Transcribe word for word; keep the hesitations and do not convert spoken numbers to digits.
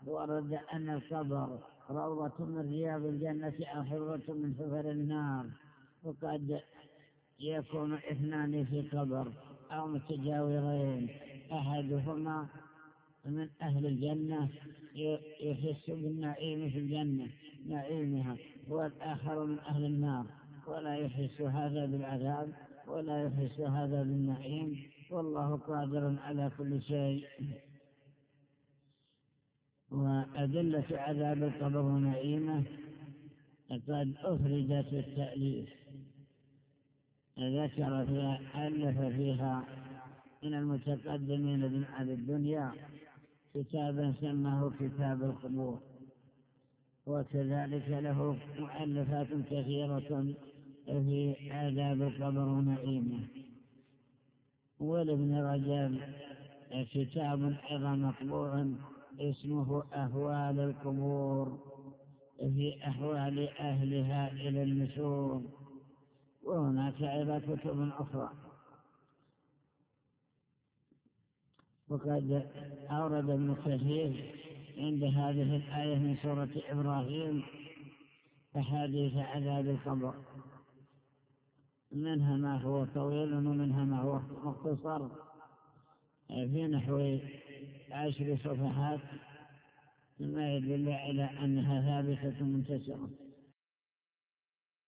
ورد أن القبر روضة من رياض الجنة أو حفرة من حفر النار، وقد يكون اثنان في قبر أو متجاورين، أحدهما من أهل الجنة يحس بالنعيم في الجنة نعيمها، والآخر من أهل النار ولا يحس هذا بالعذاب ولا يحس هذا بالنعيم، والله قادر على كل شيء. وأدلة عذاب القبر ونعيمه قد أفردت التأليف، ذكر فيها ألف فيها من المتقدمين من أهل الدنيا كتابا سماه كتاب القبور، وكذلك له مؤلفات كثيرة في عذاب القبر ونعيمه. ولابن رجب كتاب أيضا مطبوع اسمه أهوال القبور في أحوال أهلها إلى النشور، وهناك أيضا كتب أخرى. وقد أورد ابن كثير عند هذه الآية من سورة إبراهيم أحاديث عذاب القبر، منها ما هو طويل ومنها ما هو مختصر في نحو عشر صفحات، مما يدل على أنها ثابتة منتشرة.